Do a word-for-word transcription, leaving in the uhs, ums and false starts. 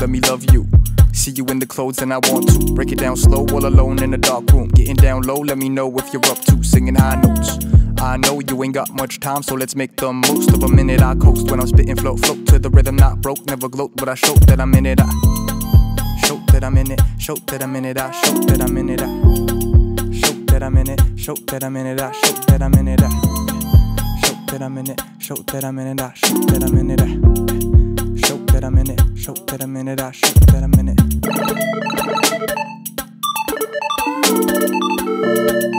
let me love you. See you in the clothes and I want to break it down slow, all alone in a dark room. Getting down low, let me know if you're up to singing high notes. I know you ain't got much time, so let's make the most of a minute. I coast when I'm spitting flow, float to the rhythm, not broke, never gloat, but I show that I'm in it. I show that I'm in it, show that I'm in it. I show that I'm in it. I show that I'm in it, show that I'm in it. I show that I'm in it. I show that I'm in it, show that I'm in it. I show that I'm in it. I show that I'm in it, show that I'm in it. I show that I'm in it.